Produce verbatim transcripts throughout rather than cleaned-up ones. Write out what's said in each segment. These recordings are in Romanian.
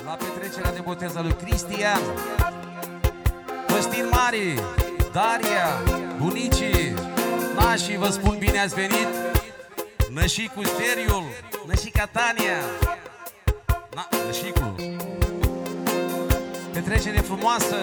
la petrecerea de botez al lui Cristian, Costin Mari, Daria, bunicii, nașii, vă spun bine ați venit. Nășicul Steriul, nășica Tania, na, nășicul. Petrecere frumoasă.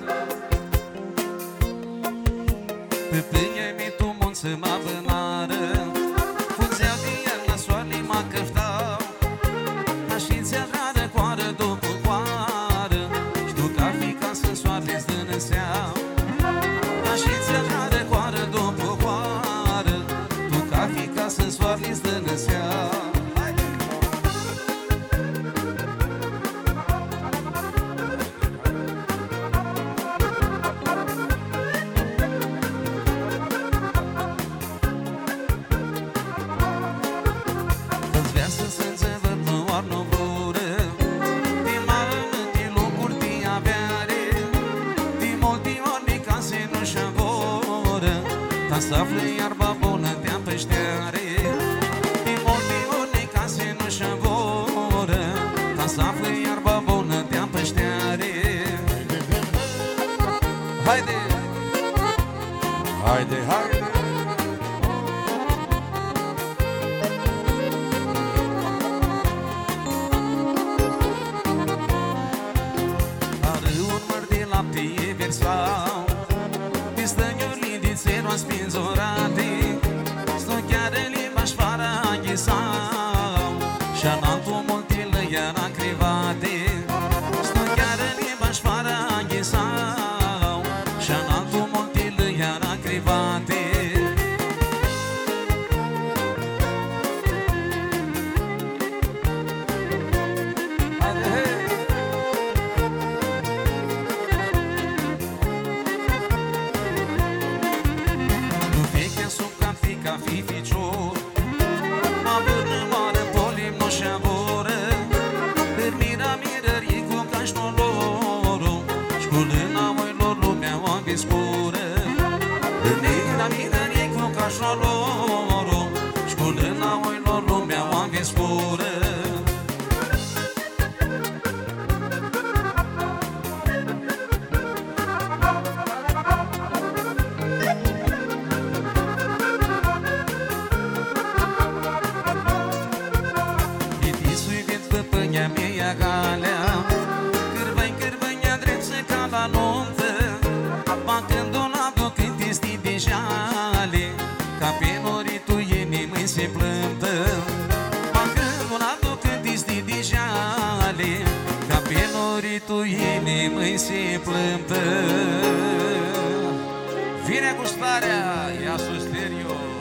Pe pâine mi tu munță mă bânară, fuzeau din iarnă soarele mă căftau, nașințea dragă coară după coară, știu că ar fi ca să soarele zdânăseau. Nașințea dragă coară după coară, tu că ar fi ca să soarele zdânăseau. Să află iarba bună te-am peșteare, din multe ori case nu și voră, ca să află iarba bună te-am peșteare. Haide! Haide, haide! Are un măr de lapte e versau, pistăniuri din țeroa spinzorate, stochiară limba șfara ghisau, și-a nantul multilă iara crivate, stochiară limba șfara ghisau, și-a nantul multilă iara crivate. Ca fi ficior, mă vârnă moară polim nu și-a voră, Permira mirării cu cașnolorul, șculâna oilor lumea o viscură. Permira mirării cu cașnolorul, șculâna oilor lumea o viscură. Cârbăi, cârbăi, dreță ca la nuntă, bacând un abdu când este de jale, ca pe noritul inimii se plântă. Bacând un abdu când este de jale, ca pe noritul inimii se plântă. Vine cu starea, ia sus stereo.